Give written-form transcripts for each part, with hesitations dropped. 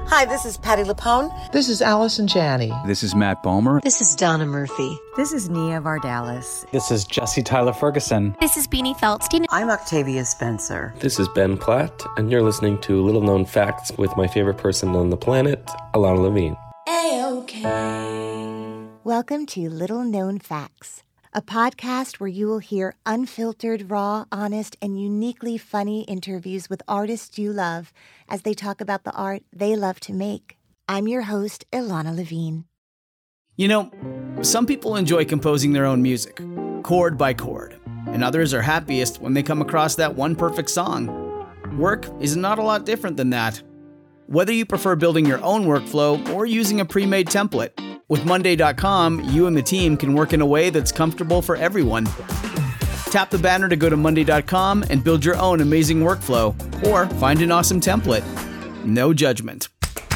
Hi, this is Patti LuPone. This is Allison Janney. This is Matt Bomer. This is Donna Murphy. This is Nia Vardalos. This is Jesse Tyler Ferguson. This is Beanie Feldstein. I'm Octavia Spencer. This is Ben Platt, and you're listening to Little Known Facts with my favorite person on the planet, Alana Levine. A-OK. Welcome to Little Known Facts, a podcast where you will hear unfiltered, raw, honest, and uniquely funny interviews with artists you love as they talk about the art they love to make. I'm your host, Ilana Levine. You know, some people enjoy composing their own music, chord by chord, and others are happiest when they come across that one perfect song. Work is not a lot different than that. Whether you prefer building your own workflow or using a pre-made template, with Monday.com, you and the team can work in a way that's comfortable for everyone. Tap the banner to go to Monday.com and build your own amazing workflow, or find an awesome template. No judgment.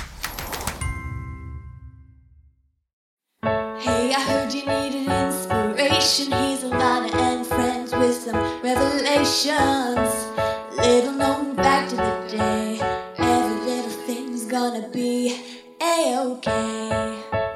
Hey, I heard you needed inspiration. Here's Alana and friends with some revelations. Little known fact of the day. Every little thing's gonna be A-OK.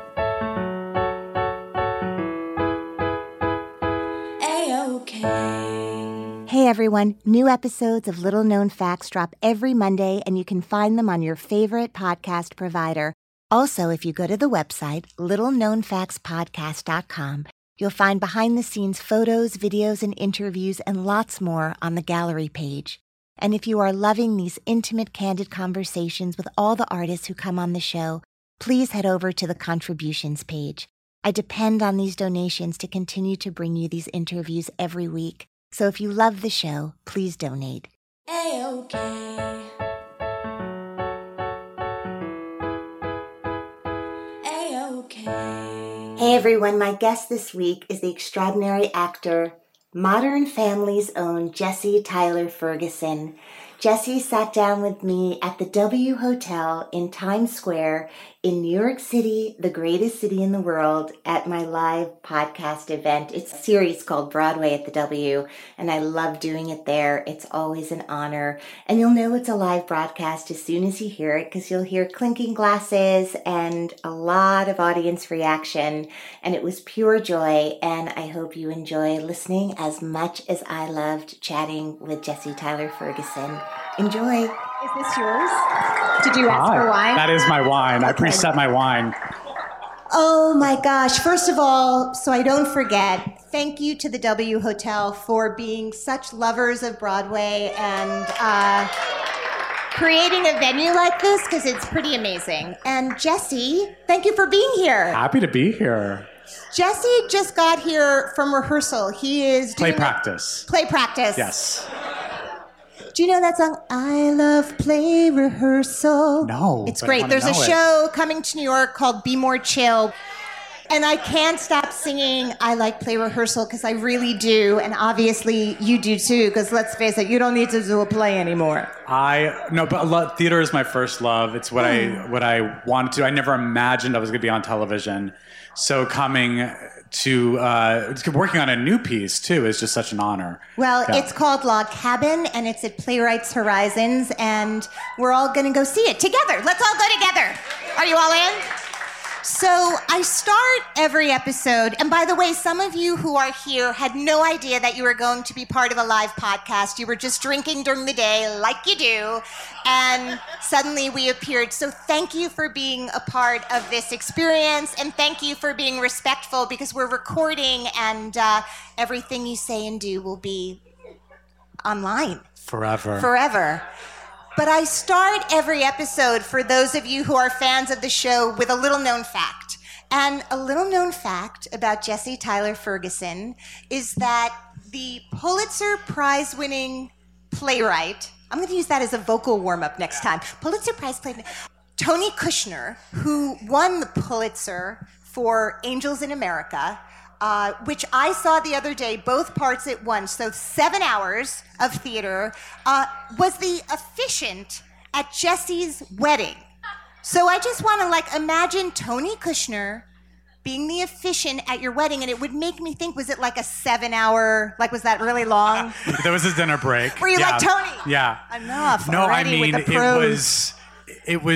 Hey everyone, new episodes of Little Known Facts drop every Monday and you can find them on your favorite podcast provider. Also, if you go to the website, littleknownfactspodcast.com, you'll find behind-the-scenes photos, videos, and interviews and lots more on the gallery page. And if you are loving these intimate, candid conversations with all the artists who come on the show, please head over to the contributions page. I depend on these donations to continue to bring you these interviews every week. So if you love the show, please donate. A-OK. A-OK. Hey everyone, my guest this week is the extraordinary actor, Modern Family's own Jesse Tyler Ferguson. Jesse sat down with me at the W Hotel in Times Square in New York City, the greatest city in the world, at my live podcast event. It's a series called Broadway at the W, and I love doing it there. It's always an honor. And you'll know it's a live broadcast as soon as you hear it, because you'll hear clinking glasses and a lot of audience reaction. And it was pure joy, and I hope you enjoy listening as much as I loved chatting with Jesse Tyler Ferguson. Enjoy. Is this yours? Did you ask for wine? That is my wine. Okay. I preset my wine. Oh my gosh. First of all, so I don't forget, thank you to the W Hotel for being such lovers of Broadway and creating a venue like this, because it's pretty amazing. And Jesse, thank you for being here. Happy to be here. Jesse just got here from rehearsal. He is doing Play practice. Play practice. Yes. Do you know that song, I Love Play Rehearsal? No. It's great. There's a show coming to New York called Be More Chill. And I can't stop singing I Like Play Rehearsal because I really do. And obviously you do too, because let's face it, you don't need to do a play anymore. But theater is my first love. It's what I wanted to. I never imagined I was going to be on television. So coming to working on a new piece too is just such an honor. Well, It's called Log Cabin, and it's at Playwrights Horizons, and we're all going to go see it together. Let's all go together. Are you all in? So I start every episode, and by the way, some of you who are here had no idea that you were going to be part of a live podcast. You were just drinking during the day like you do, and suddenly we appeared. So thank you for being a part of this experience, and thank you for being respectful, because we're recording, and everything you say and do will be online. Forever. But I start every episode, for those of you who are fans of the show, with a little known fact. And a little known fact about Jesse Tyler Ferguson is that the Pulitzer Prize winning playwright, I'm going to use that as a vocal warm-up next time, Pulitzer Prize playwright, Tony Kushner, who won the Pulitzer for Angels in America, which I saw the other day, both parts at once, so 7 hours of theater, was the officiant at Jesse's wedding. So I just want to imagine Tony Kushner being the officiant at your wedding, and it would make me think, was it like a 7 hour, was that really long? There was a dinner break. Were you like, Tony? Yeah. Enough No, already I mean, with the pros. it was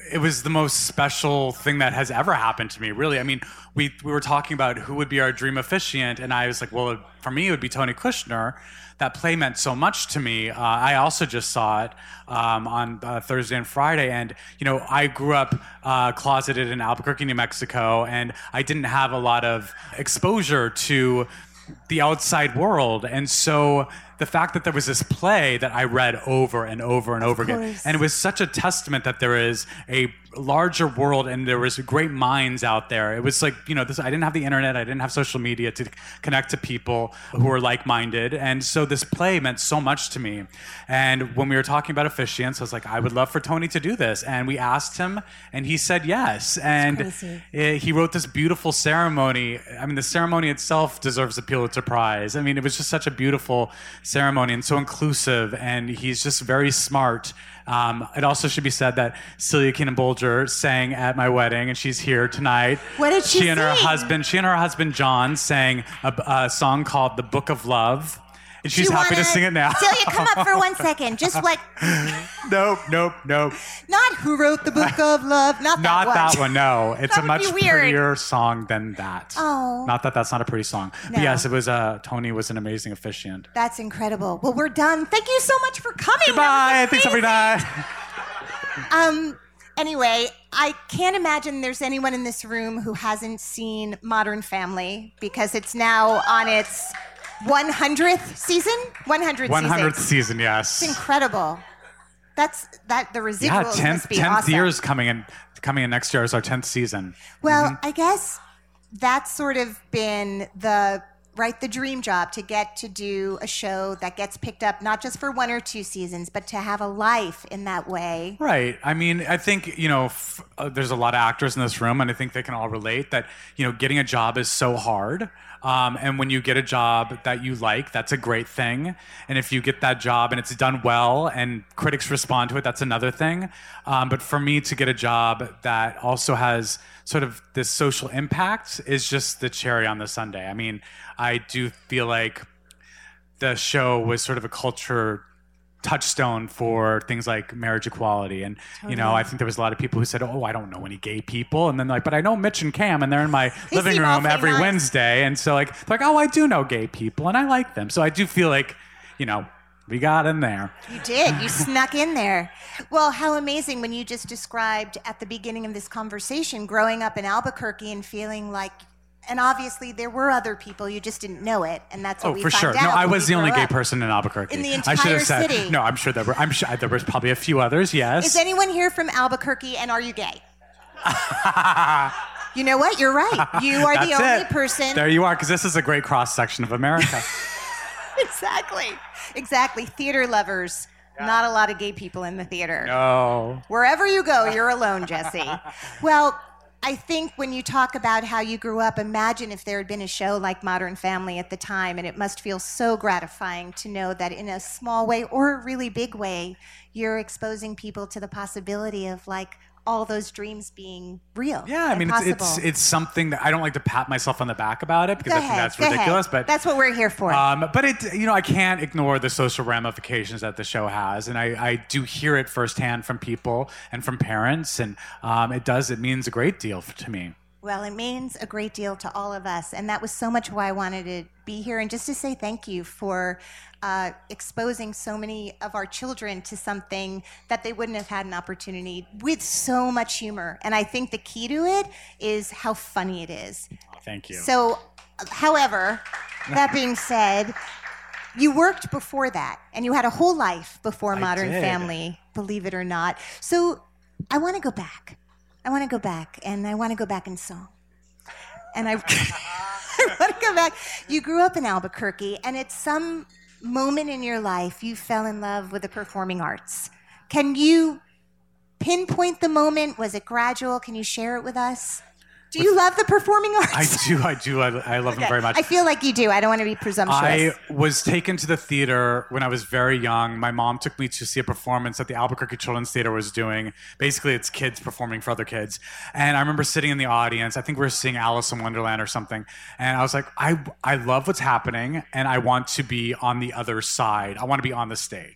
it was the most special thing that has ever happened to me, really. I mean, we were talking about who would be our dream officiant, and I was like, well, for me, it would be Tony Kushner. That play meant so much to me. I also just saw it on Thursday and Friday, and I grew up closeted in Albuquerque, New Mexico, and I didn't have a lot of exposure to the outside world, and so the fact that there was this play that I read over and over and over again, and it was such a testament that there is a larger world and there was great minds out there. It was like, this, I didn't have the internet, I didn't have social media to connect to people who were like-minded, and so this play meant so much to me. And when we were talking about officiants, I was like, I would love for Tony to do this, and we asked him, and he said yes. And he wrote this beautiful ceremony. I mean, the ceremony itself deserves a Pulitzer Prize. I mean, it was just such a beautiful ceremony and so inclusive, and he's just very smart. It also should be said that Celia Keenan Bolger sang at my wedding, and she's here tonight. What did she She and her sing? husband John sang a song called "The Book of Love," and she's happy to sing it now. Celia, come up for 1 second. Just like Nope. not Who Wrote the Book of Love. Not that one. No, it's That a would be much weird. prettier song than that. Oh. Not that that's not a pretty song. No. But yes, it was. Tony was an amazing officiant. That's incredible. Well, we're done. Thank you so much for coming. Goodbye. Thanks every night. Anyway, I can't imagine there's anyone in this room who hasn't seen Modern Family because it's now on its 100th season. 100th season, yes. It's incredible. The residuals must be 10th awesome. year's coming in next year is our 10th season. Well, I guess that's sort of been the dream job, to get to do a show that gets picked up not just for 1 or 2 seasons, but to have a life in that way. Right. I mean, I think, there's a lot of actors in this room, and I think they can all relate that, getting a job is so hard. And when you get a job that you like, that's a great thing. And if you get that job and it's done well and critics respond to it, that's another thing. But for me to get a job that also has sort of this social impact is just the cherry on the sundae. I mean, I do feel like the show was sort of a culture touchstone for things like marriage equality. And, I think there was a lot of people who said, oh, I don't know any gay people. And then but I know Mitch and Cam, and they're in my living seem room awfully every nice. Wednesday. And so they're like, oh, I do know gay people and I like them. So I do feel like, we got in there. You did. You snuck in there. Well, how amazing when you just described at the beginning of this conversation growing up in Albuquerque and feeling like, and obviously there were other people, you just didn't know it, and that's what we for found sure. out. No, I when was we the only grew gay up. person in Albuquerque. In the I should have entire said, city. No, I'm sure there was probably a few others. Yes. Is anyone here from Albuquerque, and are you gay? You know what? You're right. You are the That's only it. person. There you are, because this is a great cross section of America. Exactly. Theater lovers. Not a lot of gay people in the theater. No. Wherever you go, you're alone, Jesse. Well, I think when you talk about how you grew up, imagine if there had been a show like Modern Family at the time, and it must feel so gratifying to know that in a small way or a really big way, you're exposing people to the possibility of all those dreams being real. Yeah, I mean, it's something that I don't like to pat myself on the back about it because I think that's ridiculous. But that's what we're here for. But I can't ignore the social ramifications that the show has, and I do hear it firsthand from people and from parents, and it means a great deal to me. Well, it means a great deal to all of us, and that was so much why I wanted to be here, and just to say thank you for exposing so many of our children to something that they wouldn't have had an opportunity with so much humor. And I think the key to it is how funny it is. Thank you. So, however, that being said, you worked before that, and you had a whole life before Modern Family, believe it or not. So I want to go back. And I want to go back in song. And I want to go back. You grew up in Albuquerque, and at some moment in your life, you fell in love with the performing arts. Can you pinpoint the moment? Was it gradual? Can you share it with us? Do you love the performing arts? I do. I love them very much. I feel like you do. I don't want to be presumptuous. I was taken to the theater when I was very young. My mom took me to see a performance that the Albuquerque Children's Theater was doing. Basically, it's kids performing for other kids. And I remember sitting in the audience. I think we were seeing Alice in Wonderland or something. And I was like, I love what's happening, and I want to be on the other side. I want to be on the stage.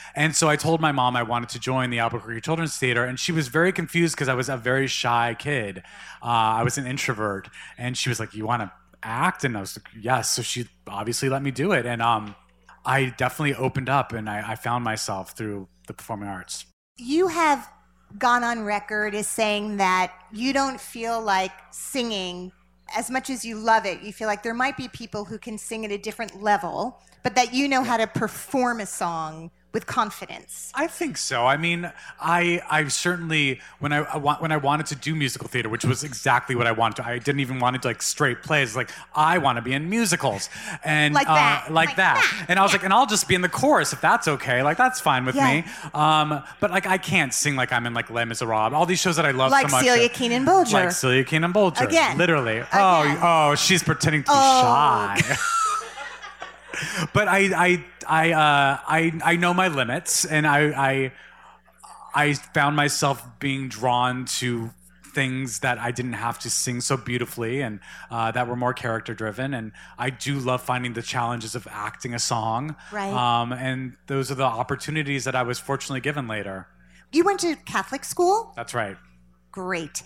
And so I told my mom I wanted to join the Albuquerque Children's Theater, and she was very confused because I was a very shy kid. I was an introvert, and she was like, "You want to act?" And I was like, "Yes." So she obviously let me do it, and I definitely opened up, and I found myself through the performing arts. You have gone on record as saying that you don't feel like singing as much as you love it. You feel like there might be people who can sing at a different level, but that you know how to perform a song with confidence. I think so. I mean, I certainly when I wanted to do musical theater, which was exactly what I wanted to. I didn't even want to do like straight plays. Like I want to be in musicals and like that. And I was like, and I'll just be in the chorus if that's okay. Like that's fine with me. But like I can't sing like I'm in like Les Miserables. All these shows that I love so much. Like Celia Keenan-Bolger. Like Celia Keenan-Bolger. Again. Literally. Again. Oh, she's pretending to be shy. But I know my limits, and I found myself being drawn to things that I didn't have to sing so beautifully, and that were more character driven. And I do love finding the challenges of acting a song. Right. And those are the opportunities that I was fortunately given later. You went to Catholic school? That's right. Great.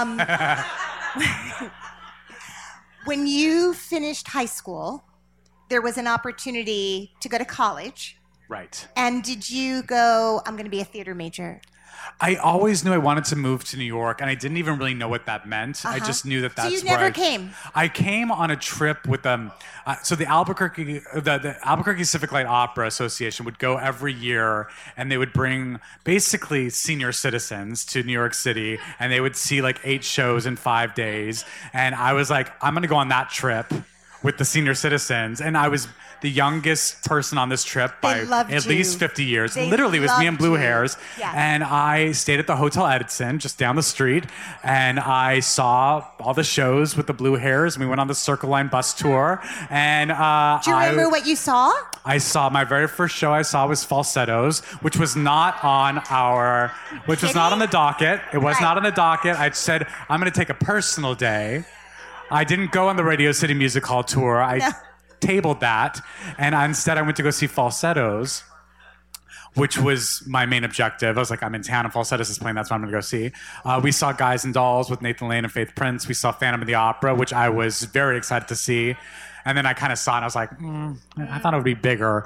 When you finished high school, there was an opportunity to go to college. Right. And did you go, I'm going to be a theater major? I always knew I wanted to move to New York, and I didn't even really know what that meant. I just knew that's so you where never came? I came on a trip with so the Albuquerque Civic Light Opera Association would go every year, and they would bring basically senior citizens to New York City, and they would see like 8 shows in 5 days. And I was like, I'm going to go on that trip with the senior citizens, and I was the youngest person on this trip by at least 50 years. Literally, it was me and blue hairs. Yes. And I stayed at the Hotel Edison just down the street, and I saw all the shows with the blue hairs, and we went on the Circle Line bus tour. And do you remember what you saw? I saw my very first show I saw was Falsettos, which was not on the docket. It was not on the docket. I said, I'm going to take a personal day. I didn't go on the Radio City Music Hall tour. I tabled that, and instead I went to go see Falsettos, which was my main objective. I was like, I'm in town and Falsettos is playing, that's what I'm going to go see. We saw Guys and Dolls with Nathan Lane and Faith Prince. We saw Phantom of the Opera, which I was very excited to see. And then I kind of saw it, and I was like, I thought it would be bigger.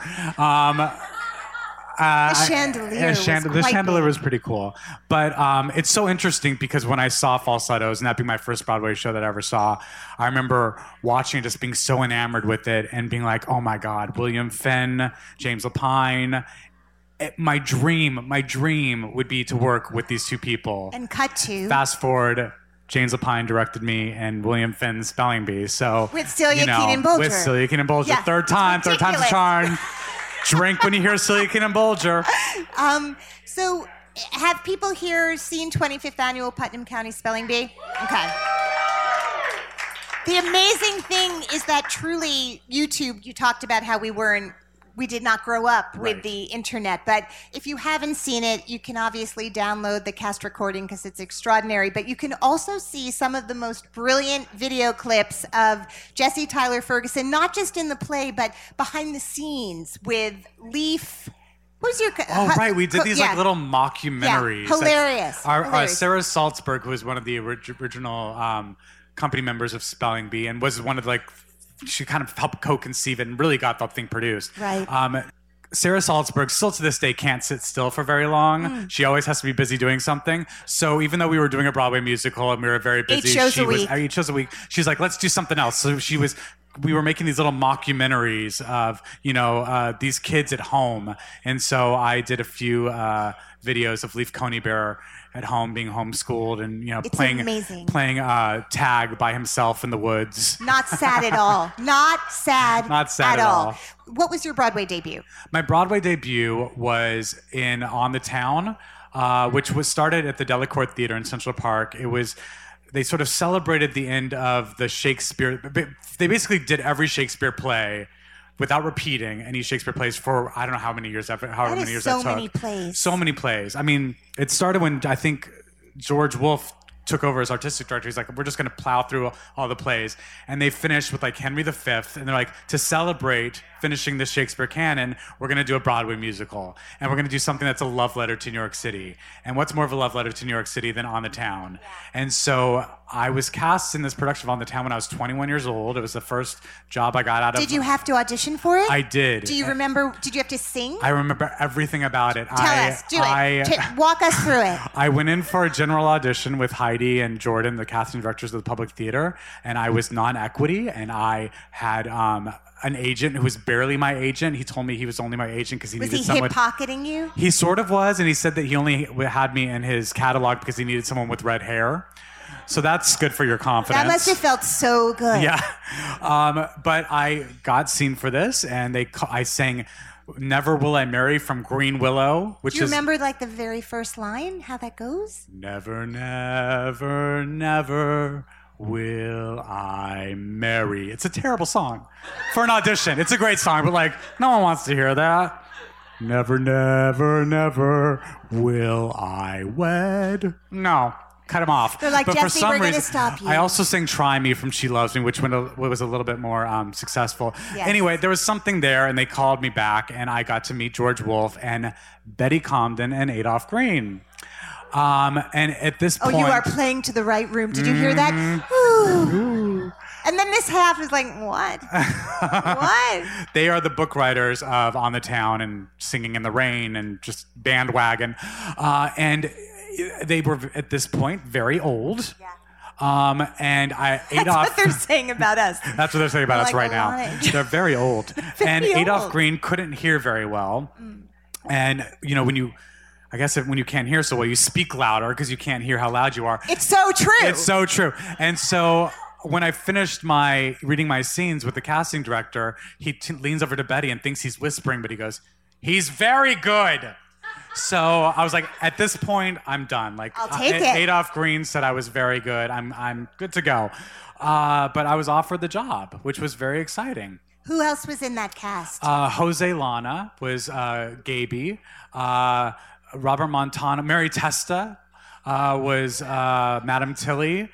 The chandelier was pretty cool. But it's so interesting because when I saw Falsettos, and that being my first Broadway show that I ever saw, I remember watching it, just being so enamored with it and being like, oh my God, William Finn, James Lapine. My dream would be to work with these two people. And cut to. Fast forward, James Lapine directed me, and William Finn Spelling Bee. So with Celia Keenan-Bolger. With Celia Keenan-Bolger. Yeah, third time's a charm. Drink when you hear Celia Keenan-Bolger. So have people here seen 25th Annual Putnam County Spelling Bee? Okay. The amazing thing is that truly YouTube, you talked about how we did not grow up with the internet, but if you haven't seen it, you can obviously download the cast recording because it's extraordinary, but you can also see some of the most brilliant video clips of Jessie Tyler Ferguson, not just in the play, but behind the scenes with Leaf. What was your... we did these like little mockumentaries. Yeah, hilarious. Our Sarah Salzberg, who was one of the original company members of Spelling Bee and was one of she kind of helped co-conceive it and really got the thing produced. Right. Sarah Salzberg still to this day can't sit still for very long. She always has to be busy doing something. So even though we were doing a Broadway musical and we were very busy, 8 shows a week. She's like, let's do something else. So we were making these little mockumentaries of, these kids at home. And so I did a few videos of Leaf Conybeare at home being homeschooled and, playing tag by himself in the woods. Not sad at all. Not sad at all. What was your Broadway debut? My Broadway debut was in On the Town, which was started at the Delacorte Theater in Central Park. They sort of celebrated the end of the Shakespeare. They basically did every Shakespeare play without repeating any Shakespeare plays for I don't know how many years. However many years that took. So many plays. So many plays. I mean, it started when I think George Wolfe took over as artistic director. He's like, we're just going to plow through all the plays. And they finished with like Henry V. And they're like, to celebrate finishing the Shakespeare canon, we're going to do a Broadway musical. And we're going to do something that's a love letter to New York City. And what's more of a love letter to New York City than On the Town? And so I was cast in this production of On the Town when I was 21 years old. It was the first job I got out of. Did you have to audition for it? I did. Do you remember? Did you have to sing? I remember everything about it. Tell us. Do it. Walk us through it. I went in for a general audition with Heidi and Jordan, the casting directors of the Public Theater, and I was non-equity, and I had an agent who was barely my agent. He told me he was only my agent because he needed someone. Was he hip-pocketing you? He sort of was, and he said that he only had me in his catalog because he needed someone with red hair. So that's good for your confidence. That must have felt so good. Yeah. But I got seen for this, and I sang Never Will I Marry from Green Willow, which is... Do you remember like the very first line, how that goes? Never, never, never will I marry. It's a terrible song for an audition. It's a great song, but like, no one wants to hear that. Never, never, never will I wed. No. Cut him off. They're like, but Jesse, for some we're going to reason, stop you. I also sang Try Me from She Loves Me, which was a little bit more successful. Yes. Anyway, there was something there, and they called me back, and I got to meet George Wolfe and Betty Comden and Adolph Green. And at this point... Oh, you are playing to the right room. Did you hear that? Ooh. And then this half is like, what? What? They are the book writers of On the Town and Singing in the Rain and just Bandwagon. And they were, at this point, very old. Yeah. And Adolph... That's what they're saying about us. That's what they're saying about us right now. They're very old. And Adolph Green couldn't hear very well. And, you know, when you can't hear so well, you speak louder because you can't hear how loud you are. It's so true. It's so true. And so when I finished reading my scenes with the casting director, he leans over to Betty and thinks he's whispering, but he goes, "He's very good." So I was like, at this point, I'm done. Like, I'll take it. Adolph Green said I was very good. I'm good to go. But I was offered the job, which was very exciting. Who else was in that cast? Jose Lana was Gaby. Robert Montana. Mary Testa was Madame Tilly.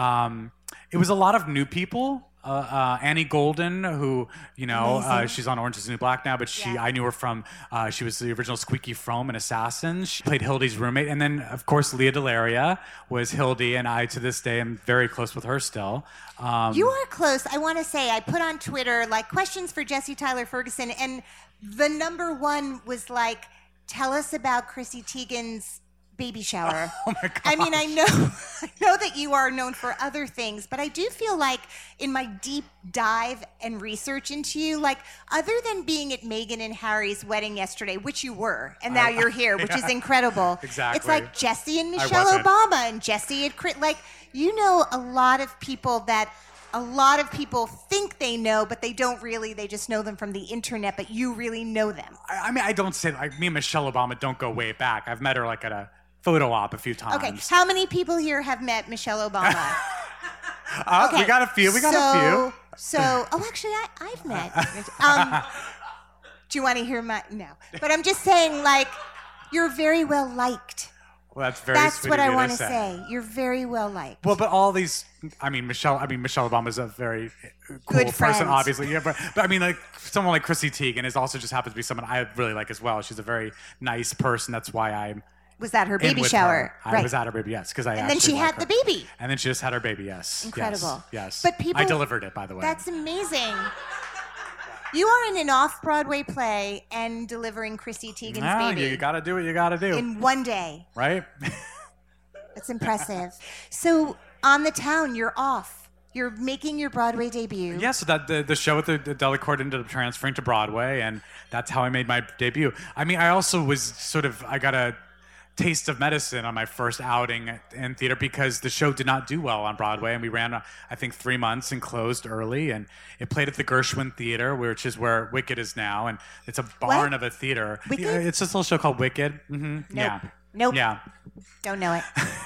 It was a lot of new people. Annie Golden, who, you know, she's on Orange is the New Black now, but I knew her from, she was the original Squeaky Fromme in Assassins. She played Hildy's roommate. And then, of course, Leah Delaria was Hildy, and I, to this day, am very close with her still. You are close. I want to say, I put on Twitter, like, questions for Jesse Tyler Ferguson, and the number one was like, tell us about Chrissy Teigen's baby shower. Oh my God. I mean, I know that you are known for other things, but I do feel like in my deep dive and research into you, like other than being at Meghan and Harry's wedding yesterday, which you were, and now you're here, which is incredible. Exactly. It's like Jesse and Michelle Obama and Jesse at like, you know, a lot of people that a lot of people think they know, but they don't really. They just know them from the internet, but you really know them. I mean, I don't say, like, me and Michelle Obama don't go way back. I've met her like at a photo op a few times. Okay, how many people here have met Michelle Obama? Okay. We got a few. Oh, actually, I've met. Do you want to hear my... No. But I'm just saying, like, you're very well liked. Well, that's what I want to say. You're very well liked. Well, but all these... Michelle Obama's a very cool good person, obviously. Yeah, but I mean, like, someone like Chrissy Teigen is also just happens to be someone I really like as well. She's a very nice person. That's why I'm... Was that her baby shower? I was at her baby, yes, because I. And then she had the baby. And then she just had her baby, yes. Incredible. Yes. But people. I delivered it, by the way. That's amazing. You are in an off-Broadway play and delivering Chrissy Teigen's baby. You got to do what you got to do. In one day. Right. That's impressive. So On the Town, you're off. You're making your Broadway debut. Yeah, so that the show at the Delacorte ended up transferring to Broadway, and that's how I made my debut. I mean, I also was I got a taste of medicine on my first outing in theater because the show did not do well on Broadway, and we ran, I think, 3 months and closed early, and it played at the Gershwin Theater, which is where Wicked is now, and it's a barn of a theater. Wicked? It's this little show called Wicked. Mm-hmm. Nope. Yeah. Nope. Yeah. Don't know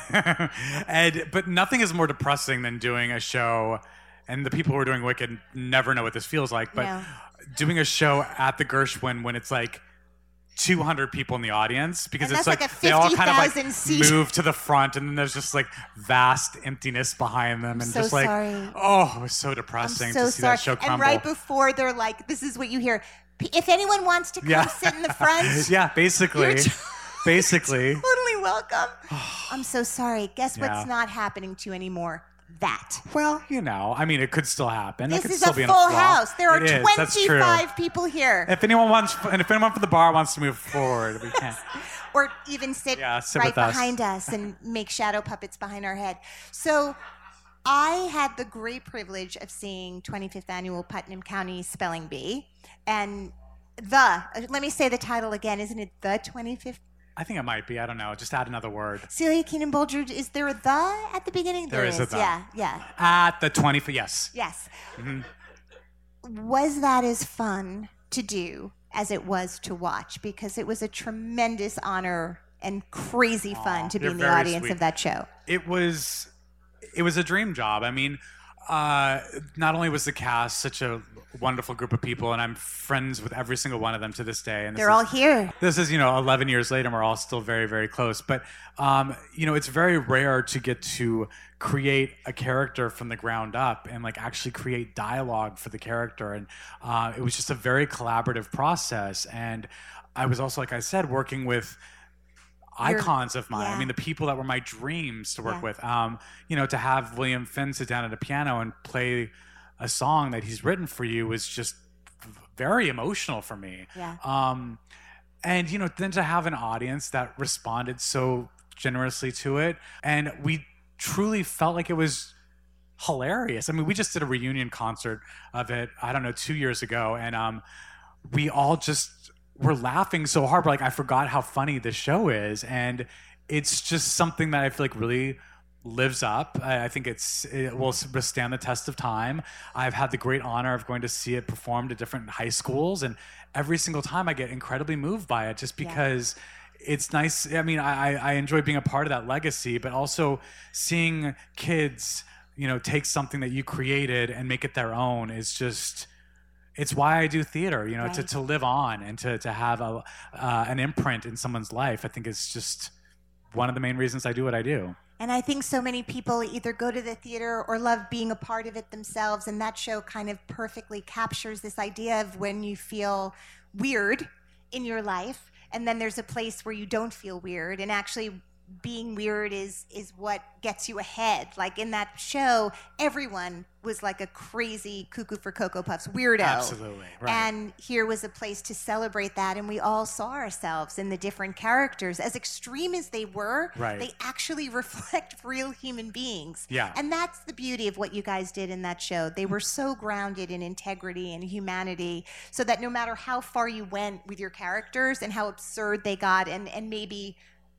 it. But nothing is more depressing than doing a show, and the people who are doing Wicked never know what this feels like, but doing a show at the Gershwin when it's like 200 people in the audience because And it's that's like like a they all kind of 50,000 like seat- move to the front, and then there's just like vast emptiness behind them, and so just like, sorry. oh, it was so I'm depressing so to see sorry. that show crumble. And right before they're like, this is what you hear. If anyone wants to come sit in the front, yeah, basically, You're basically. totally welcome. I'm so sorry. Guess Yeah. what's not happening to you anymore? That. Well, you know, I mean, it could still happen. It This could is still a be full in a flop. house. There are It is. That's true. 25 people here. If anyone from the bar wants to move forward, we can. Or even sit Yeah, sit right with us. behind us and make shadow puppets behind our head. So I had the great privilege of seeing 25th Annual Putnam County Spelling Bee. And let me say the title again. Isn't it the 25th? I think it might be. I don't know. Just add another word. Celia Keenan Bolger, is there a the at the beginning? There is a the. Yeah. At the 25th, yes. Yes. Mm-hmm. Was that as fun to do as it was to watch? Because it was a tremendous honor and crazy fun to be you're in the very audience sweet. of that show. It was a dream job. I mean, not only was the cast such a wonderful group of people, and I'm friends with every single one of them to this day. And They're all here. This is, 11 years later, and we're all still very, very close. But, it's very rare to get to create a character from the ground up and like actually create dialogue for the character. And it was just a very collaborative process. And I was also, like I said, working with icons of mine. yeah. I mean, the people that were my dreams to work Yeah. with. To have William Finn sit down at a piano and play a song that he's written for you was just very emotional for me. Yeah. And then to have an audience that responded so generously to it, and we truly felt like it was hilarious. I mean, we just did a reunion concert of it, I don't know, 2 years ago, and we all just were laughing so hard. But, like, I forgot how funny this show is, and it's just something that I feel like really lives up. I think it will withstand the test of time. I've had the great honor of going to see it performed at different high schools, and every single time I get incredibly moved by it just because it's nice. I mean, I enjoy being a part of that legacy, but also seeing kids, take something that you created and make it their own is just, it's why I do theater, Right. to live on and to have an imprint in someone's life. I think it's just one of the main reasons I do what I do. And I think so many people either go to the theater or love being a part of it themselves. And that show kind of perfectly captures this idea of when you feel weird in your life, and then there's a place where you don't feel weird. And actually being weird is what gets you ahead. Like in that show, everyone was like a crazy cuckoo for Cocoa Puffs weirdo. Absolutely, right. And here was a place to celebrate that, and we all saw ourselves in the different characters. As extreme as they were, Right. they actually reflect real human beings. Yeah. And that's the beauty of what you guys did in that show. They were so grounded in integrity and humanity, so that no matter how far you went with your characters and how absurd they got, and maybe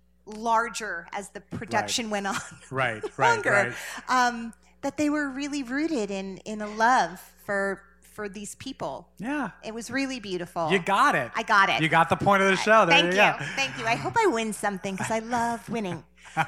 larger as the production went on Right, longer, right. that they were really rooted in a love for these people. Yeah. It was really beautiful. You got it. I got it. You got the point of the show. There Thank you. go. Thank you. I hope I win something because I love winning.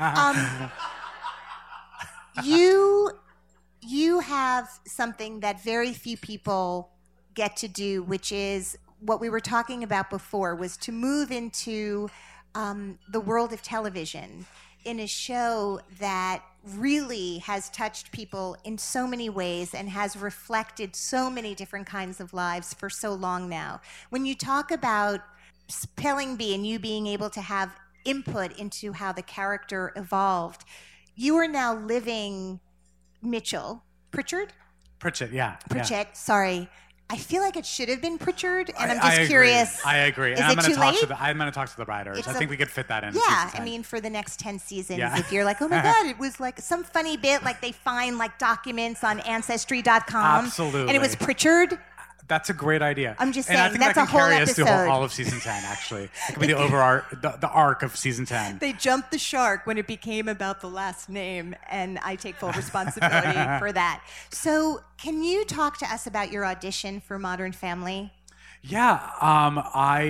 You have something that very few people get to do, which is what we were talking about before, was to move into the world of television in a show that really has touched people in so many ways and has reflected so many different kinds of lives for so long now. When you talk about Spelling Bee and you being able to have input into how the character evolved, you are now living Pritchett, Yeah. Pritchett, sorry. I feel like it should have been Pritchard, and I'm I just agree. curious. I agree. Is And it too late? I'm going to talk to the writers. It's I think we could fit that in. Yeah, season 10. I mean, for the next 10 seasons, Yeah. if you're like, oh my God, it was like some funny bit, like they find like documents on Ancestry.com. Absolutely. And it was Pritchard. That's a great idea. I'm just and I saying, think that's that a can whole carry us through episode. all of season 10, actually. It could be the arc of season 10. They jumped the shark when it became about the last name, and I take full responsibility for that. So can you talk to us about your audition for Modern Family? Yeah, I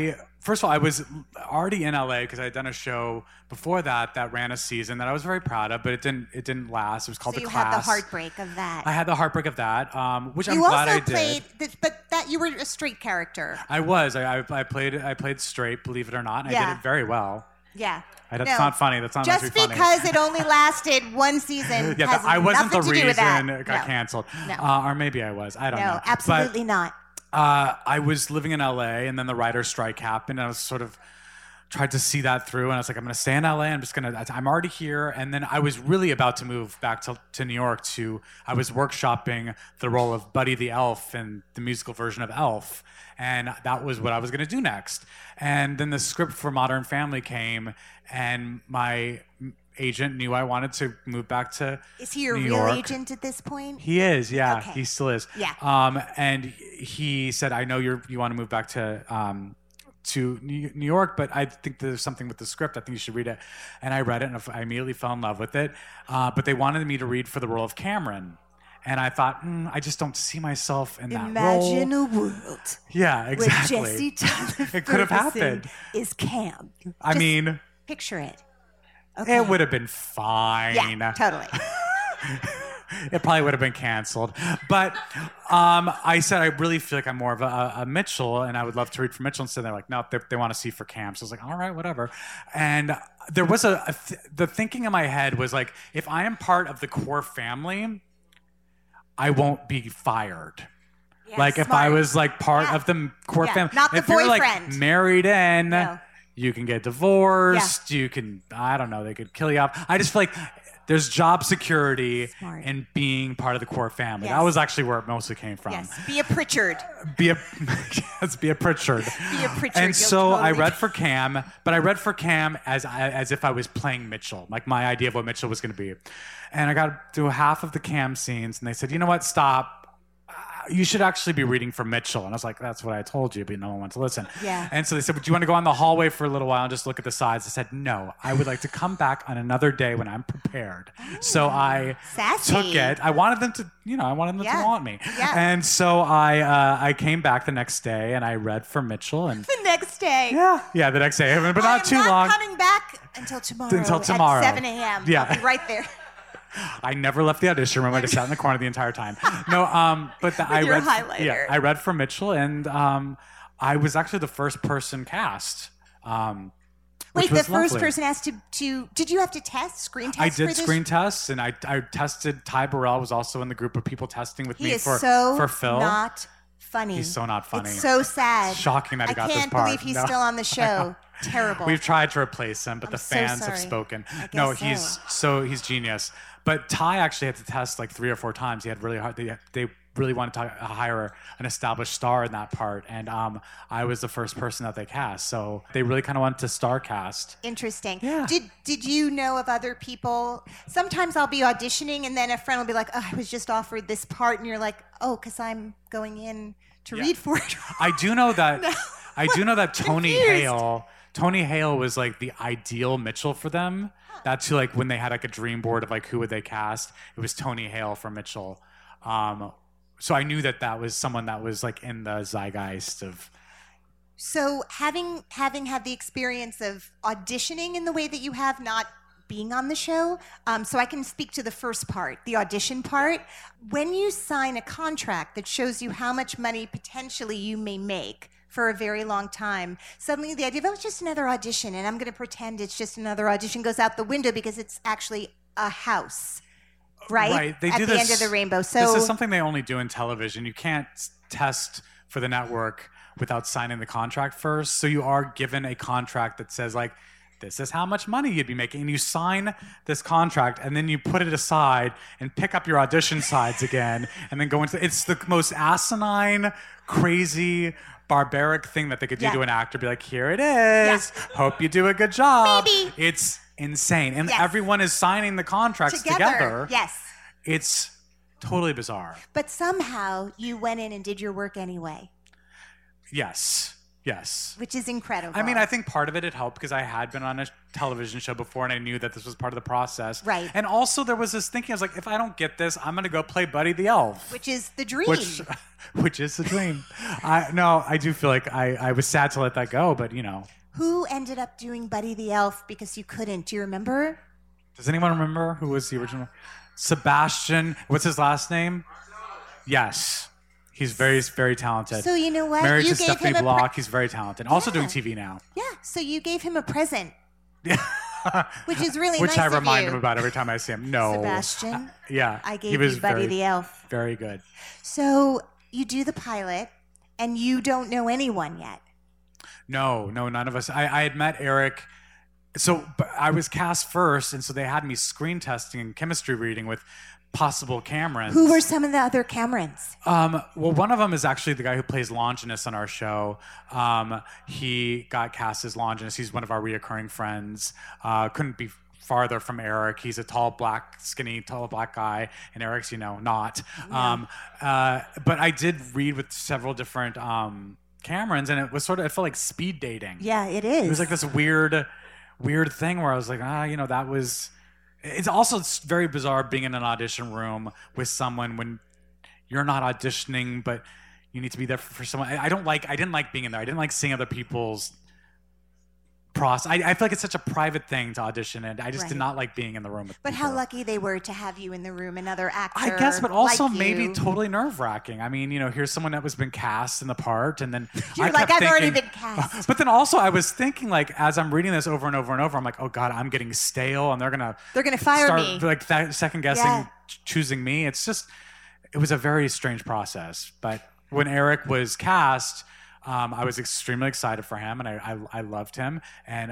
first of all, I was already in LA because I had done a show before that ran a season that I was very proud of, but it didn't last. It was called So The you Class. had the heartbreak of that. I had the heartbreak of that, which I'm You glad I also did. played, but that you were a straight character. I was. I played straight, believe it or not, and I Yeah. did it very well. Yeah. That's No. not funny. That's not Just actually funny. because it only lasted one season Yeah, has I wasn't the nothing to do with reason that. it got No. canceled. No. Or maybe I was. I don't know. No, absolutely not. I was living in LA, and then the writer's strike happened, and I was sort of tried to see that through, and I was like, I'm going to stay in LA. I'm already here. And then I was really about to move back to New York I was workshopping the role of Buddy the Elf in the musical version of Elf. And that was what I was going to do next. And then the script for Modern Family came, and my agent knew I wanted to move back to Is he your New real York. agent at this point? He is, yeah. Okay. He still is. Yeah. And he said, I know you want to move back to New York, but I think there's something with the script. I think you should read it. And I read it, and I immediately fell in love with it. But they wanted me to read for the role of Cameron. And I thought, I just don't see myself in that Imagine role. a world Yeah, exactly. where Jesse Tyler It could have Ferguson happened. is Cam. I mean, Picture it. Okay. it would have been fine. Yeah, totally. It probably would have been canceled. But I said, I really feel like I'm more of a Mitchell, and I would love to read for Mitchell. And so they're like, no, they want to see for Cam. So I was like, all right, whatever. And there was the thinking in my head was like, if I am part of the core family, I won't be fired. Yeah, like if smart. I was like part Yeah. of the core Yeah, family. not the if you're like boyfriend. married in, No. you can get divorced. You can, I don't know, they could kill you off. I just feel like there's job security Smart. in being part of the core family. Yes. That was actually where it mostly came from. Yes. Be a Pritchard. Be a yes, be a Pritchard. Be a Pritchard. And You'll so I totally- read for Cam, but I read for Cam as if I was playing Mitchell, like my idea of what Mitchell was going to be. And I got to half of the Cam scenes, and they said, you know what, stop. You should actually be reading for Mitchell. And I was like, that's what I told you, but no one wanted to listen. Yeah. And so they said, do you want to go on the hallway for a little while and just look at the sides? I said, no, I would like to come back on another day when I'm prepared. So I Sassy. took it. I wanted them to, I wanted them Yeah. to want me. Yeah. And so I came back the next day and I read for Mitchell. And The next day. yeah, the next day, but I not am too not long. coming back until tomorrow. Until tomorrow. At 7 a.m. Yeah. I'll be right there. I never left the audition room. I just sat in the corner the entire time. No, but I your read. highlighter. Yeah, I read for Mitchell, and I was actually the first person cast. Wait, which the was first lovely. person has to. Did you have to screen test? I for did this? screen tests, and I tested. Ty Burrell was also in the group of people testing with He me is for so Phil. not funny. He's so not funny. It's so sad. Shocking that he got this I can't part. believe he's No. still on the show. Terrible. We've tried to replace him, but the so fans have sorry. spoken. I guess No, so. he's genius. But Ty actually had to test like 3 or 4 times. He had really hard. They really wanted to hire an established star in that part, and I was the first person that they cast. So they really kind of wanted to star cast. Interesting. Yeah. Did you know of other people? Sometimes I'll be auditioning and then a friend will be like, "Oh, I was just offered this part," and you're like, "Oh, because I'm going in to read for it." I do know that. I do know that Tony Confused. Hale. Tony Hale was like the ideal Mitchell for them. That's who, like, when they had like a dream board of like who would they cast, it was Tony Hale for Mitchell. So I knew that was someone that was like in the zeitgeist of. So having had the experience of auditioning in the way that you have, not being on the show, so I can speak to the first part, the audition part. When you sign a contract that shows you how much money potentially you may make for a very long time, suddenly the idea of, oh, it's just another audition, and I'm going to pretend it's just another audition goes out the window because it's actually a house. Right? They At do the this, end of the rainbow. So this is something they only do in television. You can't test for the network without signing the contract first. So you are given a contract that says like, this is how much money you'd be making. And you sign this contract and then you put it aside and pick up your audition sides again and then go into, it's the most asinine, crazy, barbaric thing that they could do Yeah. to an actor. Be like, here it is. Hope you do a good job. Maybe. It's insane. And Yes. everyone is signing the contracts together. Yes. It's totally bizarre. But somehow you went in and did your work anyway. Yes. Yes. which is incredible. I mean, I think part of it helped because I had been on a television show before and I knew that this was part of the process. Right. And also there was this thinking, I was like, if I don't get this, I'm going to go play Buddy the Elf. which is the dream. Which is the dream. I do feel like I was sad to let that go, but Who ended up doing Buddy the Elf because you couldn't? Do you remember? Does anyone remember who was the original? Sebastian, what's his last name? Yes. He's very, very talented. So you know what? Married You to gave Stephanie him a Block. He's very talented. Also Yeah. doing TV now. Yeah. So you gave him a present. Which is really Which nice I of remind you. him about every time I see him. No. Sebastian, Yeah. I he gave was you Buddy very, the Elf. Very good. So you do the pilot, and you don't know anyone yet. No, none of us. I had met Eric. So but I was cast first, and so they had me screen testing and chemistry reading with possible Camerons. Who were some of the other Camerons? Well, one of them is actually the guy who plays Longinus on our show. He got cast as Longinus. He's one of our reoccurring friends. Couldn't be farther from Eric. He's a tall black guy, and Eric's, not. Yeah. But I did read with several different Camerons, and it felt like speed dating. Yeah, it is. It was like this weird thing where I was like, that was. It's also very bizarre being in an audition room with someone when you're not auditioning, but you need to be there for someone. I didn't like being in there. I didn't like seeing other people's process. I feel like it's such a private thing to audition, and I just did not like being in the room with But people. how lucky they were to have you in the room, another actor. I guess, but also like maybe you. totally nerve-wracking. I mean, here's someone that was been cast in the part, and then You're I like, kept I've already thinking- been cast. But then also, I was thinking, like, as I'm reading this over and over and over, I'm like, oh God, I'm getting stale, and they're gonna fire start, me. like second guessing, Yeah. choosing me. It was a very strange process. But when Eric was cast, I was extremely excited for him, and I loved him, and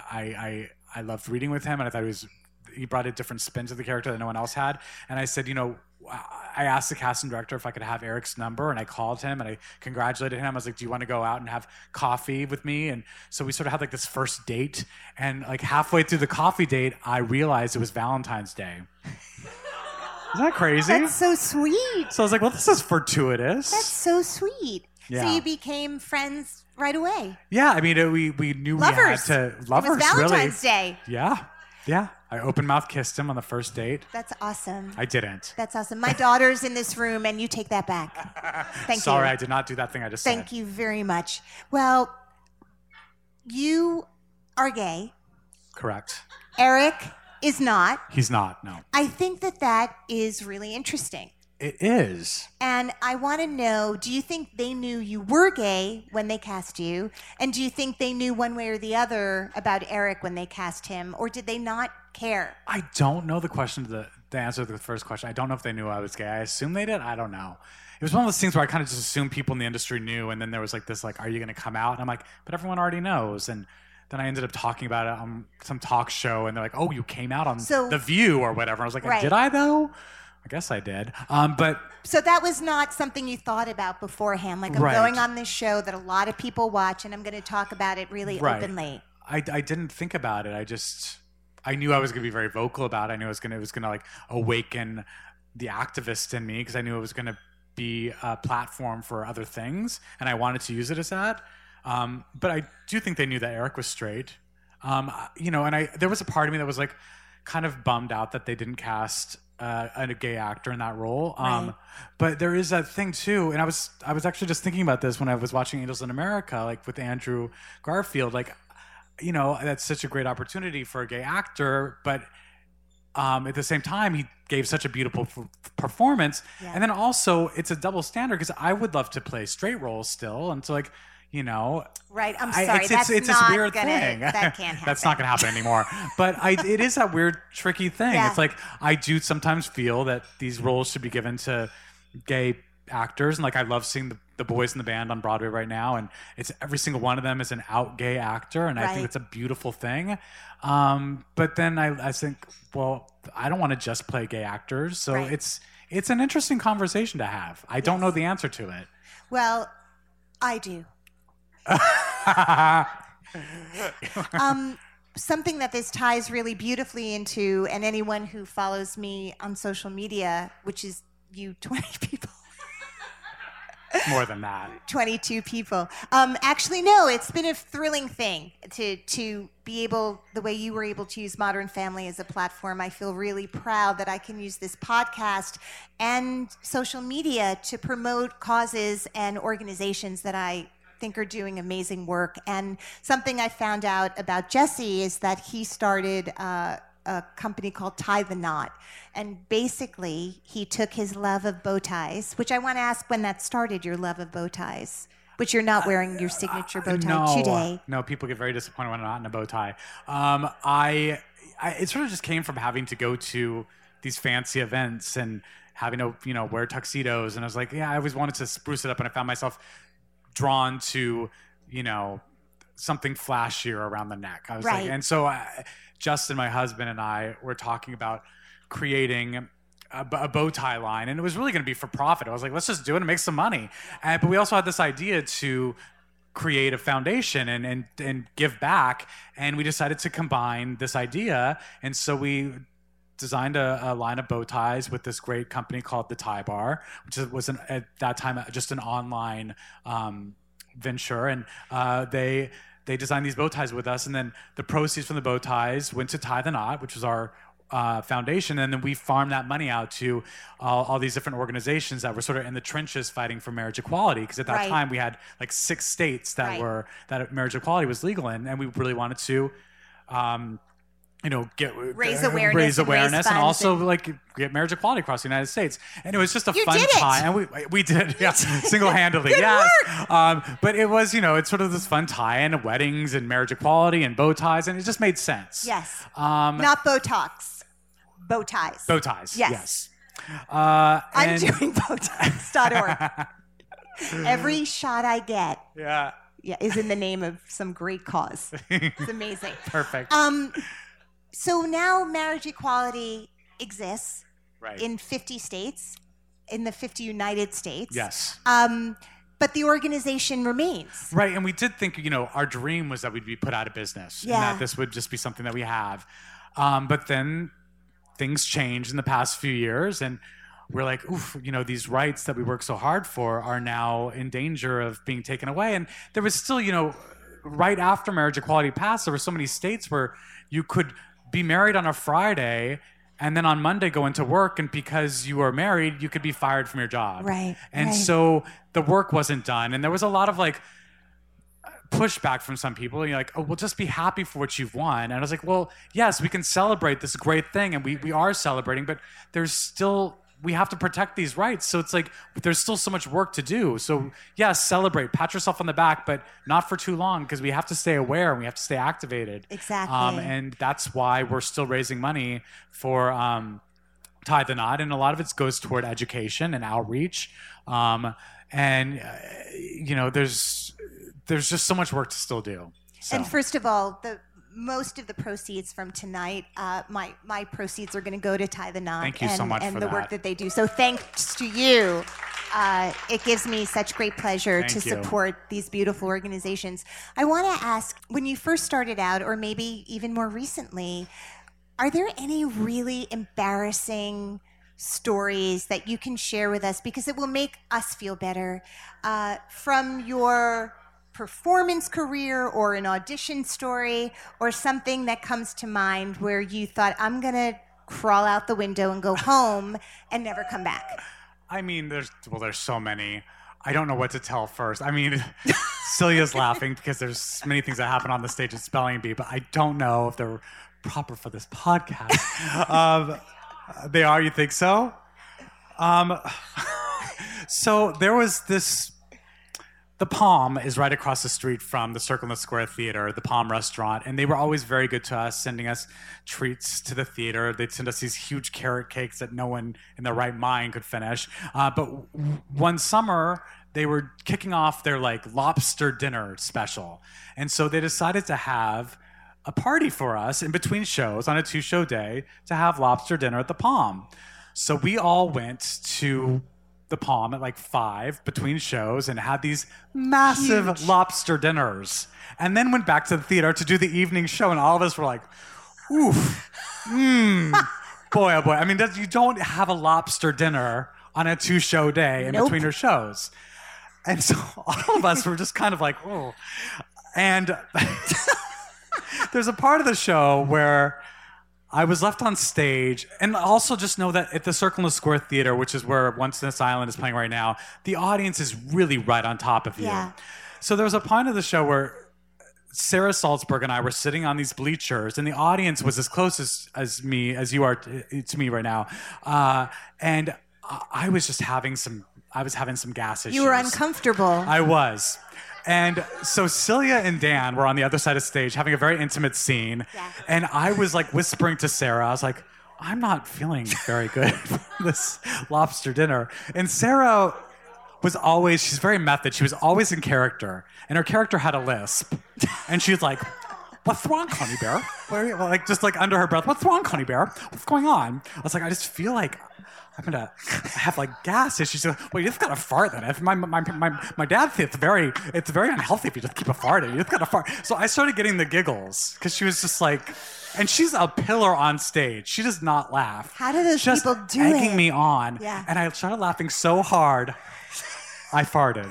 I loved reading with him, and I thought he brought a different spin to the character that no one else had. And I said, I asked the casting director if I could have Eric's number, and I called him and I congratulated him. I was like, do you want to go out and have coffee with me? And so we sort of had like this first date, and like halfway through the coffee date, I realized it was Valentine's Day. Isn't that crazy? That's so sweet. So I was like, well, this is fortuitous. That's so sweet. Yeah. So you became friends right away. Yeah, I mean, we knew Lovers. we had to lovers. It was Valentine's really. Day. Yeah. I open mouth kissed him on the first date. That's awesome. I didn't. That's awesome. My daughter's in this room, and you take that back. Thank you. Sorry, I did not do that thing I just said. Thank you very much. Well, you are gay. Correct. Eric is not. He's not. No. I think that is really interesting. It is. And I want to know, do you think they knew you were gay when they cast you? And do you think they knew one way or the other about Eric when they cast him? Or did they not care? I don't know the answer to the first question. I don't know if they knew I was gay. I assume they did. I don't know. It was one of those things where I kind of just assumed people in the industry knew, and then there was like this, like, are you going to come out? And I'm like, but everyone already knows. And then I ended up talking about it on some talk show, and they're like, oh, you came out on The View or whatever. I was like, Right. did I though? I guess I did. But So that was not something you thought about beforehand. Like, I'm Right. going on this show that a lot of people watch, and I'm going to talk about it really openly. I didn't think about it. I knew I was going to be very vocal about it. I knew it was going to like awaken the activist in me, because I knew it was going to be a platform for other things, and I wanted to use it as that. But I do think they knew that Eric was straight. And there was a part of me that was like kind of bummed out that they didn't cast a gay actor in that role. Right. But there is that thing too, and I was actually just thinking about this when I was watching Angels in America, like with Andrew Garfield. Like, that's such a great opportunity for a gay actor, but at the same time, he gave such a beautiful performance. Yeah. And then also, it's a double standard, because I would love to play straight roles still, and so like. Right. I'm sorry. It's that's this not weird gonna, thing. That can't happen. That's not going to happen anymore. But it is that weird, tricky thing. Yeah. It's like I do sometimes feel that these roles should be given to gay actors, and like I love seeing the boys in the band on Broadway right now, and it's every single one of them is an out gay actor, and I Right. think it's a beautiful thing. But then I think, well, I don't want to just play gay actors, so Right. it's an interesting conversation to have. I don't know the answer to it. Well, I do. Something that this ties really beautifully into, and anyone who follows me on social media, which is you 20 people, More than that. 22 people. Actually, no, it's been a thrilling thing to be able, the way you were able to use Modern Family as a platform. I feel really proud that I can use this podcast and social media to promote causes and organizations that I think are doing amazing work. And something I found out about Jesse is that he started a company called Tie the Knot. And basically, he took his love of bow ties, which I want to ask when that started, your love of bow ties, which you're not wearing your signature bow tie today. No, people get very disappointed when I'm not in a bow tie. It sort of just came from having to go to these fancy events and having to, wear tuxedos. And I was like, I always wanted to spruce it up. And I found myself drawn to, something flashier around the neck. I was like, and so Justin, my husband, and I were talking about creating a bow tie line, and it was really going to be for profit. I was like, let's just do it and make some money. But we also had this idea to create a foundation and give back, and we decided to combine this idea. And so we designed a line of bow ties with this great company called the Tie Bar, which was at that time just an online venture, and they designed these bow ties with us, and then the proceeds from the bow ties went to Tie the Knot, which was our foundation, and then we farmed that money out to all these different organizations that were sort of in the trenches fighting for marriage equality, because at that time we had like 6 states that marriage equality was legal in, and we really wanted to raise awareness and also get marriage equality across the United States. And it was just a fun time. And we did, single-handedly. Yes. But it was, it's sort of this fun tie-in of weddings and marriage equality and bow ties, and it just made sense. Yes. Not Botox. Bow ties. Bow ties. Yes. I'm doing bowties.org. Every shot I get is in the name of some great cause. It's amazing. Perfect. So now marriage equality exists in 50 states, in the 50 United States. Yes. But the organization remains. Right, and we did think, our dream was that we'd be put out of business and that this would just be something that we have. But then things changed in the past few years, and we're like, oof, these rights that we work so hard for are now in danger of being taken away. And there was still, right after marriage equality passed, there were so many states where you could be married on a Friday and then on Monday go into work, and because you were married, you could be fired from your job. Right. And so the work wasn't done. And there was a lot of pushback from some people. You're like, oh, well, just be happy for what you've won. And I was like, well, yes, we can celebrate this great thing, and we are celebrating, but there's still, we have to protect these rights. So it's like, there's still so much work to do. So yes, celebrate, pat yourself on the back, but not for too long, because we have to stay aware and we have to stay activated. Exactly. And that's why we're still raising money for Tie the Knot. And a lot of it goes toward education and outreach. There's just so much work to still do. So. And first of all, most of the proceeds from tonight, my proceeds are going to go to Tie the Knot. Thank you so much and for the that. work that they do. So thanks to you. It gives me such great pleasure to support these beautiful organizations. I want to ask, when you first started out, or maybe even more recently, are there any really embarrassing stories that you can share with us, because it will make us feel better, from your performance career or an audition story, or something that comes to mind where you thought, I'm going to crawl out the window and go home and never come back? I mean, there's so many. I don't know what to tell first. I mean, Celia's laughing because there's many things that happen on the stage at Spelling Bee, but I don't know if they're proper for this podcast. They are? You think so? So there was this. The Palm is right across the street from the Circle in the Square Theater, the Palm Restaurant, and they were always very good to us, sending us treats to the theater. They'd send us these huge carrot cakes that no one in their right mind could finish. But one summer, they were kicking off their lobster dinner special, and so they decided to have a party for us in between shows on a 2-show day to have lobster dinner at the Palm. So we all went to the Palm at 5 between shows and had these massive lobster dinners, and then went back to the theater to do the evening show, and all of us were like, oof, boy, oh boy. I mean, you don't have a lobster dinner on a 2-show day in between your shows. And so all of us were just kind of like, oh. And there's a part of the show where I was left on stage, and also just know that at the Circle in the Square Theater, which is where Once in This Island is playing right now, the audience is really right on top of you. Yeah. So there was a point of the show where Sarah Salzberg and I were sitting on these bleachers, and the audience was as close as you are to me right now, and I was just having some gas issues. You were uncomfortable. I was. And so Celia and Dan were on the other side of stage having a very intimate scene. Yeah. And I was like whispering to Sarah, I was like, I'm not feeling very good for this lobster dinner. And Sarah she's very method. She was always in character. And her character had a lisp. And she was like, what's wrong, Connie Bear? Like, just like under her breath, what's wrong, Connie Bear? What's going on? I was like, I just feel like I'm gonna have like gas issues. She's like, well, you just gotta fart then. My dad thinks it's very unhealthy if you just keep a farting. You just gotta fart. So I started getting the giggles because she was just like, and she's a pillar on stage. She does not laugh. How do those just people do egging it? me on. Yeah. And I started laughing so hard, I farted.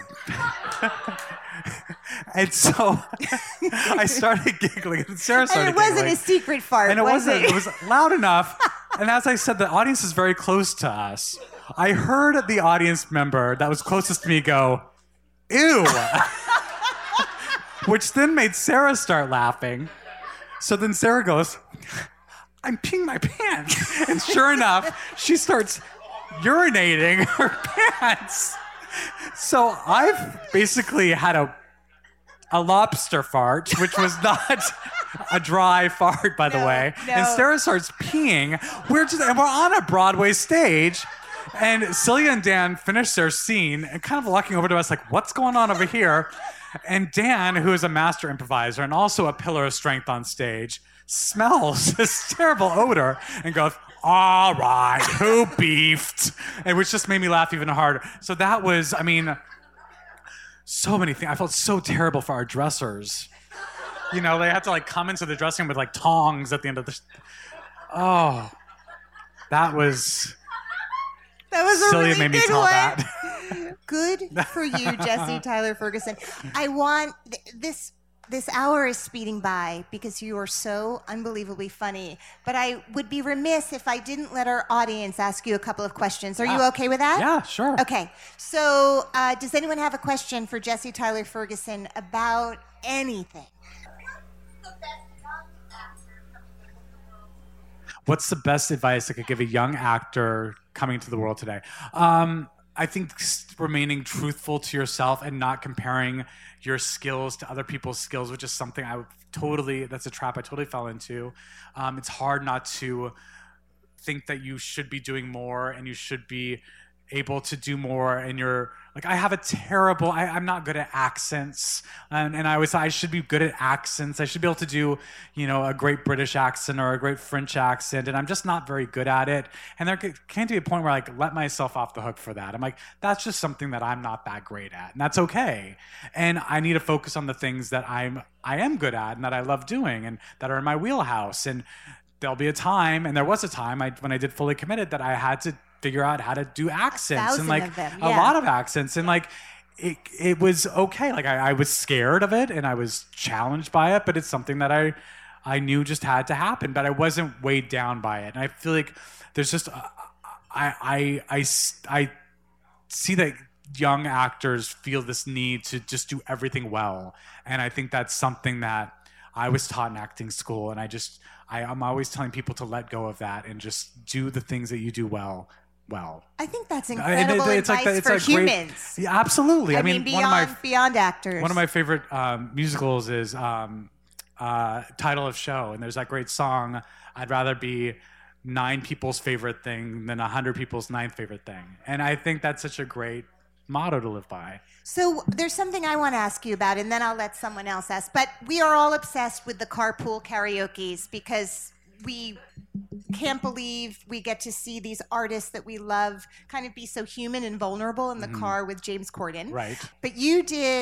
And so I started giggling, and Sarah started And it wasn't giggling. a secret fart, And it was wasn't. it? It was loud enough. And as I said, the audience is very close to us. I heard the audience member that was closest to me go, ew. Which then made Sarah start laughing. So then Sarah goes, I'm peeing my pants. And sure enough, she starts urinating her pants. So I've basically had a lobster fart, which was not a dry fart, by the way. no. And Sarah starts peeing. We're on a Broadway stage, and Celia and Dan finish their scene and kind of walking over to us like, what's going on over here? And Dan, who is a master improviser and also a pillar of strength on stage, smells this terrible odor and goes, all right, who beefed? And which just made me laugh even harder. So that was, so many things. I felt so terrible for our dressers. You know, they had to like come into the dressing room with like tongs at the end of the. That was a Celia really made me good tell one. that. Good for you, Jesse Tyler Ferguson. I want this hour is speeding by because you are so unbelievably funny. But I would be remiss if I didn't let our audience ask you a couple of questions. Are you okay with that? Yeah, sure. Okay. So, does anyone have a question for Jesse Tyler Ferguson about anything? What's the best advice I could give a young actor coming to the world today? I think remaining truthful to yourself and not comparing your skills to other people's skills, which is something that's a trap I totally fell into. It's hard not to think that you should be doing more and you should be able to do more, and you're like, I have a terrible, I'm not good at accents, and I should be good at accents. I should be able to do, a great British accent or a great French accent, and I'm just not very good at it. And there came to be a point where I let myself off the hook for that. I'm like, that's just something that I'm not that great at, and that's okay. And I need to focus on the things that I am good at and that I love doing and that are in my wheelhouse. And there'll be a time, and there was a time when I did Fully Committed that I had to figure out how to do accents and of them, a lot of accents, and it was okay. I was scared of it and I was challenged by it, but it's something that I knew just had to happen, but I wasn't weighed down by it. And I feel like there's just I see that young actors feel this need to just do everything well, and I think that's something that I was taught in acting school, and I'm always telling people to let go of that and just do the things that you do well. I think that's incredible advice for humans. Yeah, absolutely. I mean, beyond actors. One of my favorite musicals is Title of Show, and there's that great song, I'd rather be 9 people's favorite thing than 100 people's 9th favorite thing. And I think that's such a great motto to live by. So there's something I want to ask you about, and then I'll let someone else ask. But we are all obsessed with the carpool karaokes because we can't believe we get to see these artists that we love kind of be so human and vulnerable in the car with James Corden. Right. But you did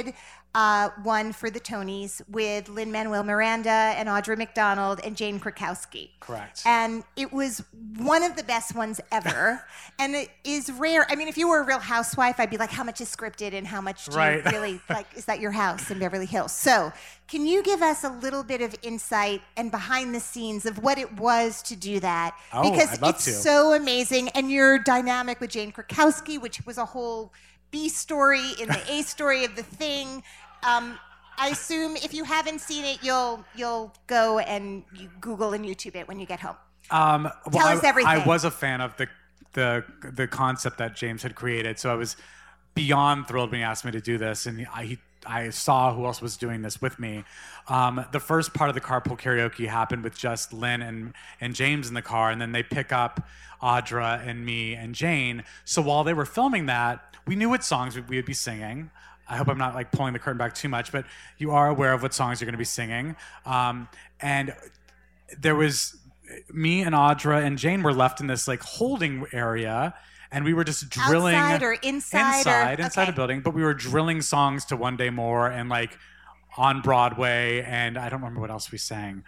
won for the Tonys with Lin-Manuel Miranda and Audra McDonald and Jane Krakowski. Correct. And it was one of the best ones ever. And it is rare. I mean, if you were a Real Housewife, I'd be like, how much is scripted and how much do you really, like, is that your house in Beverly Hills? So can you give us a little bit of insight and behind the scenes of what it was to do that? Because I'd love it's to. so amazing. And your dynamic with Jane Krakowski, which was a whole B story in the A story of the thing. I assume if you haven't seen it, you'll go and you Google and YouTube it when you get home. Tell us everything. I was a fan of the concept that James had created, so I was beyond thrilled when he asked me to do this, and I saw who else was doing this with me. The first part of the carpool karaoke happened with just Lynn and James in the car, and then they pick up Audra and me and Jane. So while they were filming that, we knew what songs we would be singing. I hope I'm not like pulling the curtain back too much, but you are aware of what songs you're going to be singing. And there was me and Audra and Jane were left in this like holding area, and we were just drilling outside or inside the building, but we were drilling songs to One Day More and like on Broadway, and I don't remember what else we sang.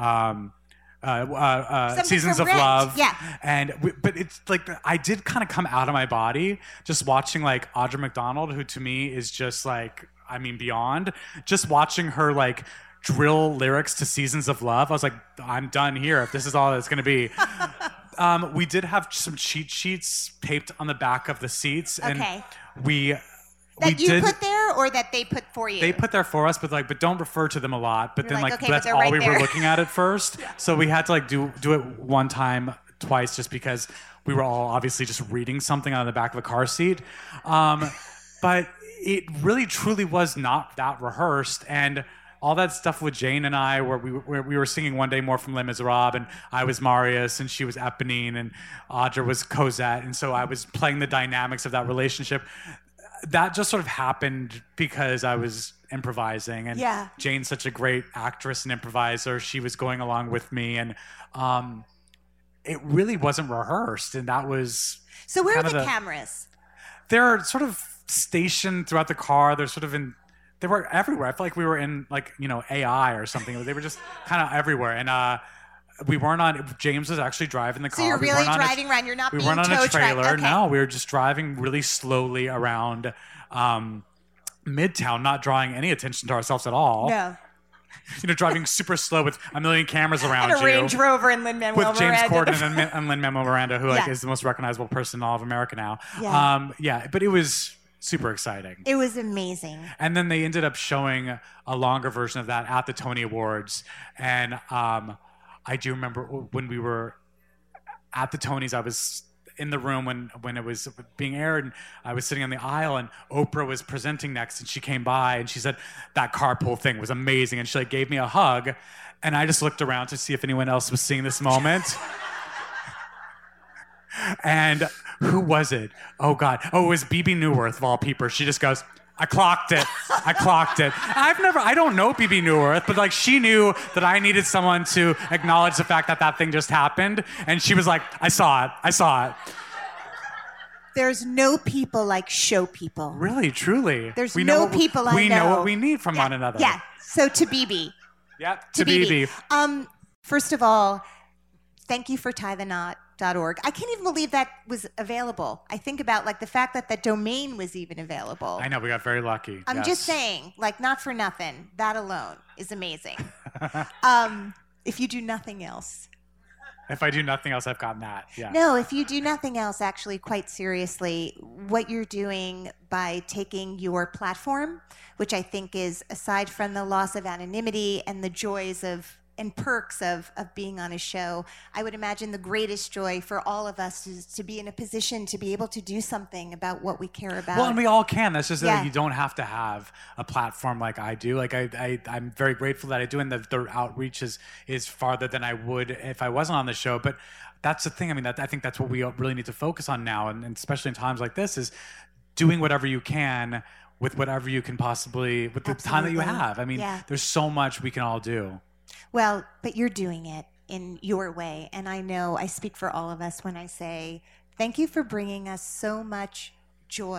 Seasons of Love. Yeah. But it's like I did kind of come out of my body just watching like Audra McDonald, who to me is just like, I mean, beyond. Just watching her like drill lyrics to Seasons of Love. I was like, I'm done here if this is all it's going to be. We did have some cheat sheets taped on the back of the seats. Okay. And that you put there or that they put for you? They put there for us, but don't refer to them a lot. But You're then like, okay, that's but all they're we right were there. looking at first. Yeah. So we had to like do it one time, twice, just because we were all obviously just reading something on the back of a car seat. But it really truly was not that rehearsed, and all that stuff with Jane and I, where we were singing One Day More from Les Miserables, and I was Marius, and she was Eponine, and Audra was Cosette, and so I was playing the dynamics of that relationship. That just sort of happened because I was improvising, and Jane's such a great actress and improviser. She was going along with me, and it really wasn't rehearsed, and that was. So where are the cameras? They're sort of stationed throughout the car. They're sort of in. They were everywhere. I felt like we were in AI or something. They were just kind of everywhere, and we weren't on. James was actually driving the car. So you're really driving around. You're not being tow truck. We weren't on a trailer. Okay. No, we were just driving really slowly around Midtown, not drawing any attention to ourselves at all. No. Driving super slow with a million cameras around you. And a Range Rover and Lin-Manuel with Miranda. James Corden and Lin-Manuel Miranda, who is the most recognizable person in all of America now. Yeah. But it was super exciting. It was amazing. And then they ended up showing a longer version of that at the Tony Awards. And I do remember when we were at the Tonys, I was in the room when it was being aired, and I was sitting on the aisle, and Oprah was presenting next, and she came by, and she said, that carpool thing was amazing, and she like gave me a hug, and I just looked around to see if anyone else was seeing this moment. And who was it? Oh, God. Oh, it was BB Newirth, of all people. She just goes, I clocked it. I don't know BB Newirth, but like she knew that I needed someone to acknowledge the fact that thing just happened. And she was like, I saw it. There's no people like show people. Really, truly. There's no people I know. We know what we need from one another. Yeah. So to BB. Yeah, to BB. First of all, thank you for tiethenot.org. I can't even believe that was available. I think about like the fact that domain was even available. I know, we got very lucky. I'm just saying, like, not for nothing. That alone is amazing. If you do nothing else. If I do nothing else, I've gotten that. Yeah. No, if you do nothing else, actually, quite seriously, what you're doing by taking your platform, which I think is, aside from the loss of anonymity and the joys of and perks of being on a show, I would imagine the greatest joy for all of us is to be in a position to be able to do something about what we care about. Well, and we all can. That's just that you don't have to have a platform like I do. Like I'm very grateful that I do, and the outreach is farther than I would if I wasn't on the show. But that's the thing. I mean, I think that's what we really need to focus on now, and especially in times like this, is doing whatever you can with whatever you can possibly, with the time that you have. I mean, there's so much we can all do. Well, but you're doing it in your way. And I know I speak for all of us when I say thank you for bringing us so much joy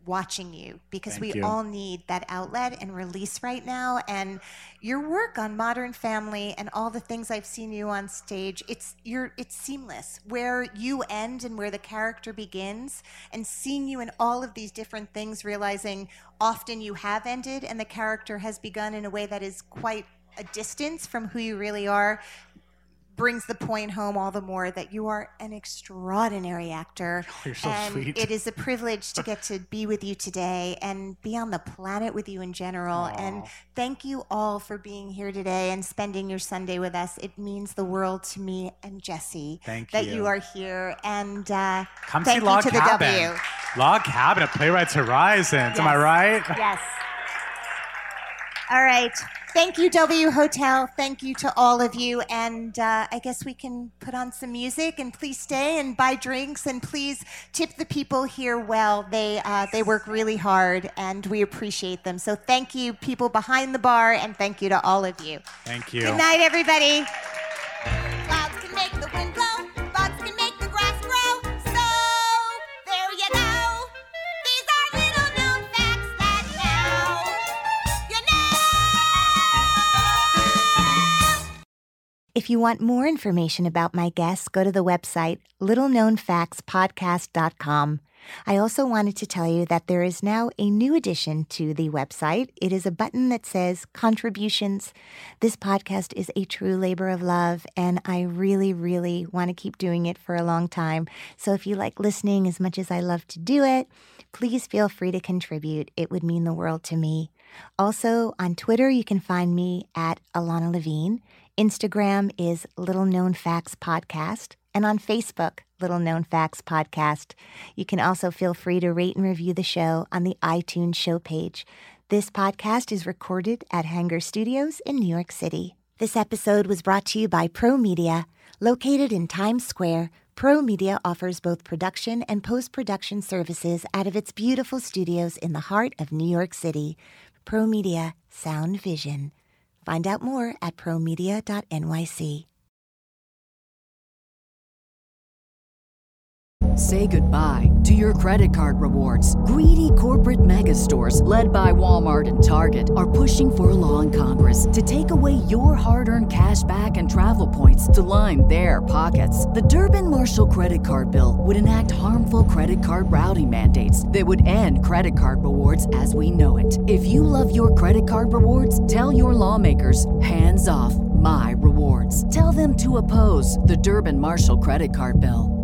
watching you because Thank we you. all need that outlet and release right now. And your work on Modern Family and all the things I've seen you on stage, it's seamless. Where you end and where the character begins, and seeing you in all of these different things, realizing often you have ended and the character has begun in a way that is quite a distance from who you really are, brings the point home all the more that you are an extraordinary actor. You're so and sweet. It is a privilege to get to be with you today and be on the planet with you in general. Aww. And thank you all for being here today and spending your Sunday with us. It means the world to me and Jesse that you are here. And Come thank see Log you to Cabin. the W. Log Cabin at Playwrights Horizons. Am I Yes. right? Yes. All right. Thank you, W Hotel. Thank you to all of you. And I guess we can put on some music, and please stay and buy drinks, and please tip the people here well. They work really hard, and we appreciate them. So thank you, people behind the bar, and thank you to all of you. Thank you. Good night, everybody. Clouds can make the wind blow. Bugs can make the grass grow. So there you go. These are little known facts that now you know. If you want more information about my guests, go to the website littleknownfactspodcast.com. I also wanted to tell you that there is now a new addition to the website. It is a button that says contributions. This podcast is a true labor of love, and I really, really want to keep doing it for a long time. So if you like listening as much as I love to do it, please feel free to contribute. It would mean the world to me. Also, on Twitter, you can find me at Alana Levine. Instagram is Little Known Facts Podcast. And on Facebook, Little Known Facts Podcast. You can also feel free to rate and review the show on the iTunes show page. This podcast is recorded at Hanger Studios in New York City. This episode was brought to you by Pro Media. Located in Times Square, Pro Media offers both production and post-production services out of its beautiful studios in the heart of New York City. Pro Media, Sound Vision. Find out more at promedia.nyc. Say goodbye to your credit card rewards. Greedy corporate mega stores, led by Walmart and Target, are pushing for a law in Congress to take away your hard-earned cash back and travel points to line their pockets. The Durbin-Marshall credit card bill would enact harmful credit card routing mandates that would end credit card rewards as we know it. If you love your credit card rewards, tell your lawmakers, hands off my rewards. Tell them to oppose the Durbin-Marshall credit card bill.